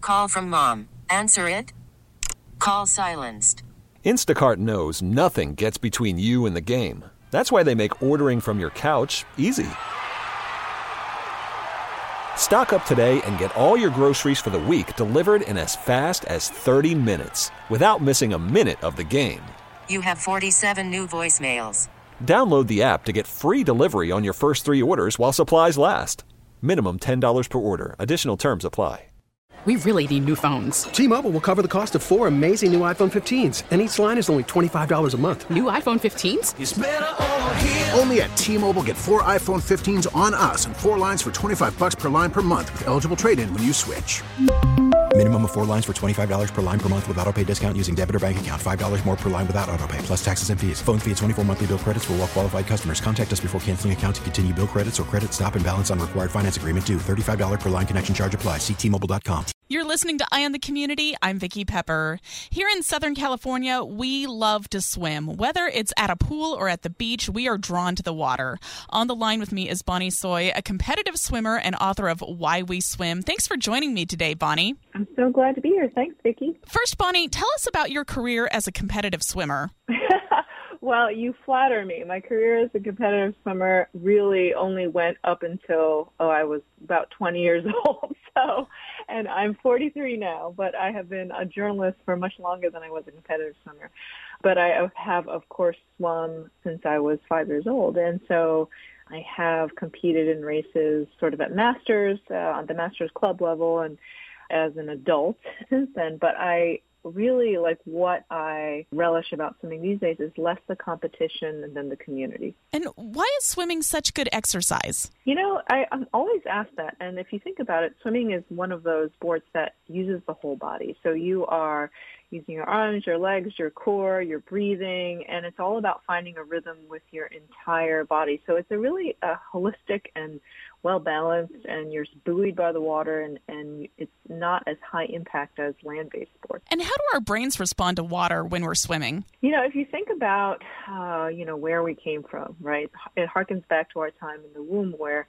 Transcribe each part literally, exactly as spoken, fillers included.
Call from mom. Answer it. Call silenced. Instacart knows nothing gets between you and the game. That's why they make ordering from your couch easy. Stock up today and get all your groceries for the week delivered in as fast as thirty minutes without missing a minute of the game. You have forty-seven new voicemails. Download the app to get free delivery on your first three orders while supplies last. Minimum ten dollars per order. Additional terms apply. We really need new phones. T-Mobile will cover the cost of four amazing new iPhone fifteens, and each line is only twenty-five dollars a month. New iPhone fifteens? It's better over here. Only at T-Mobile, get four iPhone fifteens on us and four lines for twenty-five bucks per line per month with eligible trade-in when you switch. Minimum of four lines for twenty-five dollars per line per month with autopay discount using debit or bank account. five dollars more per line without autopay, plus taxes and fees. Phone fee at twenty-four monthly bill credits for well-qualified customers. Contact us before canceling account to continue bill credits or credit stop and balance on required finance agreement due. thirty-five dollars per line connection charge applies. See T Mobile dot com. You're listening to Eye on the Community. I'm Vicki Pepper. Here in Southern California, we love to swim. Whether it's at a pool or at the beach, we are drawn to the water. On the line with me is Bonnie Tsui, a competitive swimmer and author of Why We Swim. Thanks for joining me today, Bonnie. I'm so glad to be here. Thanks, Vicki. First, Bonnie, tell us about your career as a competitive swimmer. Well, you flatter me. My career as a competitive swimmer really only went up until, oh, I was about twenty years old. So, and I'm forty-three now, but I have been a journalist for much longer than I was a competitive swimmer. But I have, of course, swum since I was five years old. And so I have competed in races sort of at masters, uh, on the masters club level and as an adult since then. But I really, like, what I relish about swimming these days is less the competition than the community. And why is swimming such good exercise? You know, I, I'm always asked that. And if you think about it, swimming is one of those sports that uses the whole body. So you are using your arms, your legs, your core, your breathing, and it's all about finding a rhythm with your entire body. So it's a really uh, holistic and well-balanced, and you're buoyed by the water, and, and it's not as high impact as land-based sports. And how do our brains respond to water when we're swimming? You know, if you think about, uh, you know, where we came from, right, it harkens back to our time in the womb where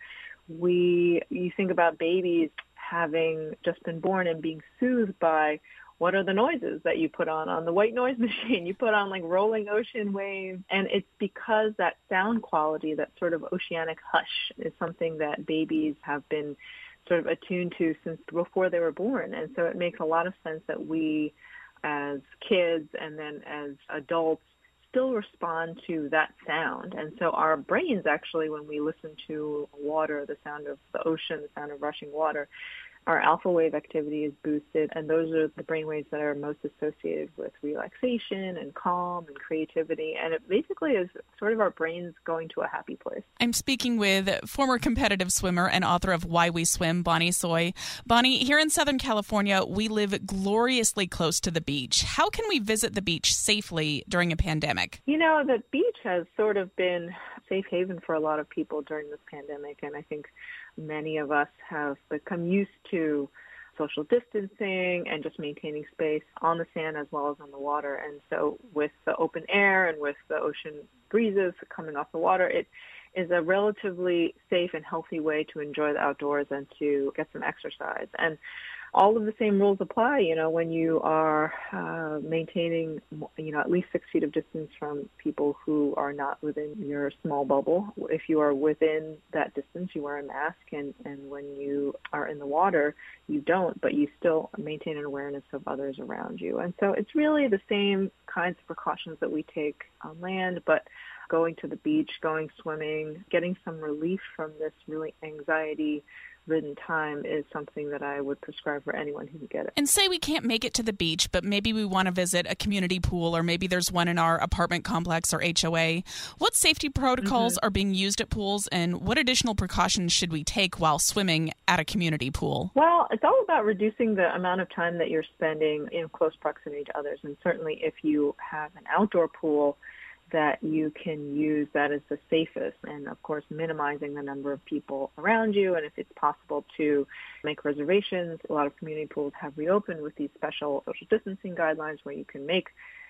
we, you think about babies having just been born and being soothed by what are the noises that you put on on the white noise machine? You put on like rolling ocean waves. And it's because that sound quality, that sort of oceanic hush, is something that babies have been sort of attuned to since before they were born. And so it makes a lot of sense that we as kids and then as adults still respond to that sound. And so our brains actually, when we listen to water, the sound of the ocean, the sound of rushing water, our alpha wave activity is boosted, and those are the brain waves that are most associated with relaxation and calm and creativity. And it basically is sort of our brains going to a happy place. I'm speaking with former competitive swimmer and author of Why We Swim, Bonnie Tsui. Bonnie, here in Southern California, we live gloriously close to the beach. How can we visit the beach safely during a pandemic? You know, the beach has sort of been a safe haven for a lot of people during this pandemic, and I think many of us have become used to social distancing and just maintaining space on the sand as well as on the water. And so with the open air and with the ocean breezes coming off the water, it is a relatively safe and healthy way to enjoy the outdoors and to get some exercise. And all of the same rules apply, you know, when you are uh, maintaining, you know, at least six feet of distance from people who are not within your small bubble. If you are within that distance, you wear a mask, and, and when you are in the water, you don't, but you still maintain an awareness of others around you. And so it's really the same kinds of precautions that we take on land, but going to the beach, going swimming, getting some relief from this really anxiety ridden time is something that I would prescribe for anyone who can get it. And say we can't make it to the beach, but maybe we want to visit a community pool, or maybe there's one in our apartment complex or H O A. What safety protocols mm-hmm. are being used at pools, and what additional precautions should we take while swimming at a community pool? Well, it's all about reducing the amount of time that you're spending in close proximity to others. And certainly if you have an outdoor pool, that you can use that as the safest, and of course minimizing the number of people around you. And if it's possible to make reservations, a lot of community pools have reopened with these special social distancing guidelines where you can make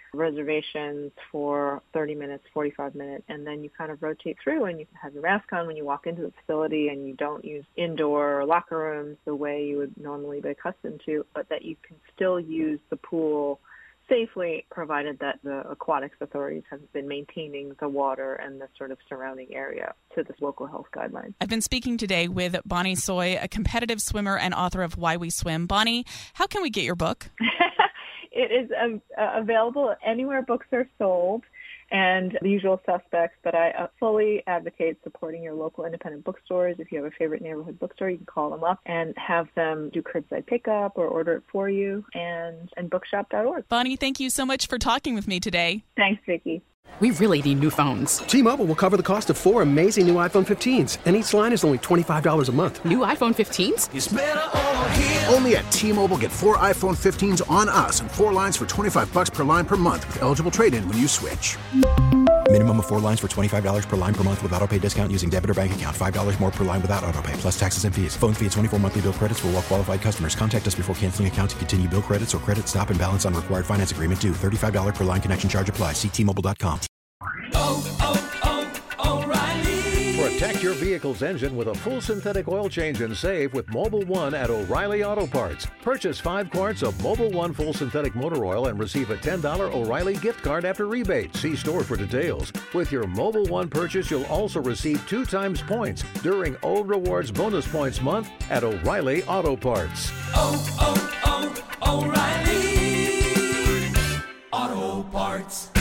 reservations for thirty minutes, forty-five minutes, and then you kind of rotate through and you have your mask on when you walk into the facility, and you don't use indoor locker rooms the way you would normally be accustomed to, but that you can still use the pool safely, provided that the aquatics authorities have been maintaining the water and the sort of surrounding area to the local health guidelines. I've been speaking today with Bonnie Tsui, a competitive swimmer and author of Why We Swim. Bonnie, how can we get your book? It is um, uh, available anywhere books are sold, and the usual suspects, but I uh, fully advocate supporting your local independent bookstores. If you have a favorite neighborhood bookstore, you can call them up and have them do curbside pickup or order it for you, and, and bookshop dot org. Bonnie, thank you so much for talking with me today. Thanks, Vicki. We really need new phones. T-Mobile will cover the cost of four amazing new iPhone fifteens, and each line is only twenty-five dollars a month. New iPhone fifteens? It's better over here. Only at T-Mobile, get four iPhone fifteens on us and four lines for twenty-five bucks per line per month with eligible trade-in when you switch. Minimum of four lines for twenty-five dollars per line per month with autopay discount using debit or bank account. five dollars more per line without autopay, plus taxes and fees. Phone fee at twenty-four monthly bill credits for well-qualified customers. Contact us before canceling account to continue bill credits or credit stop and balance on required finance agreement due. thirty-five dollars per line connection charge applies. See T Mobile dot com. Oh, oh, oh, O'Reilly. Protect your vehicle's engine with a full synthetic oil change and save with Mobil one at O'Reilly Auto Parts. Purchase five quarts of Mobil one full synthetic motor oil and receive a ten dollars O'Reilly gift card after rebate. See store for details. With your Mobil one purchase, you'll also receive two times points during O Rewards Bonus Points Month at O'Reilly Auto Parts. Oh, oh, oh, O'Reilly Auto Parts.